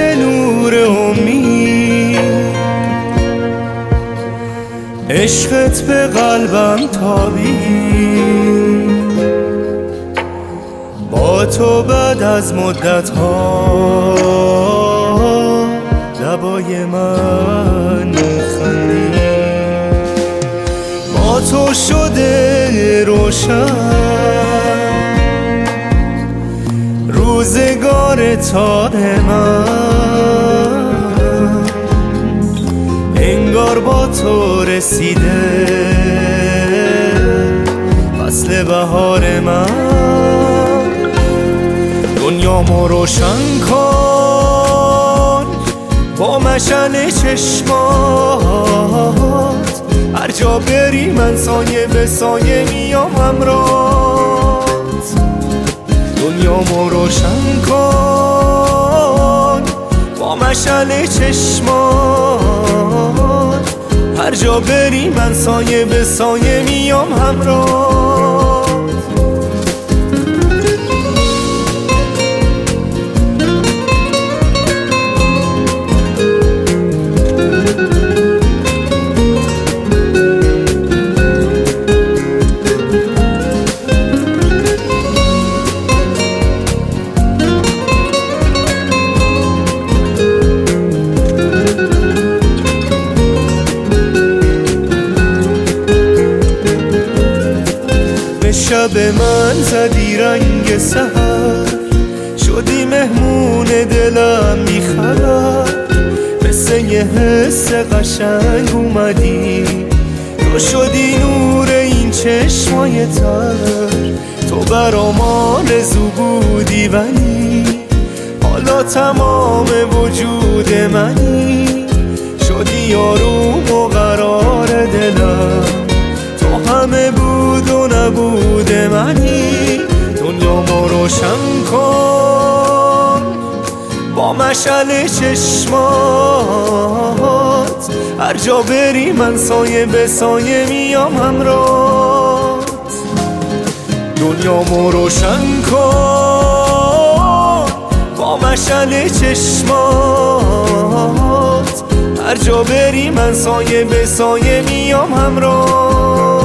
بده نور امید، عشقت به قلبم تابید. با تو بعد از مدت ها لبای من میخندی، با تو شده روشن روزگار تار من، انگار با تو رسیده فصل بهار من. دنیامو روشن کن با مشعل چشمات، هر جا بری من سایه به سایه میام همراهت. دنیامو روشن کن با مشعل چشمات، هر جا بری من سایه به سایه میام همراهت. شب من زدی رنگ سحر، شدی مهمون دلم میخبر، مثل یه حس قشنگ اومدی، تو شدی نور این چشمای تر. تو برام آرزو بودی ولی حالا تمام وجود منی، شدی آروم و قرار دلم، تو همه بود و نبود منی. دنیامو روشن کن با مشعل چشمات، هر جا بری من سایه به سایه میام همراهت. دنیامو روشن کن با مشعل چشمات، هر جا بری من سایه به سایه میام همراهت.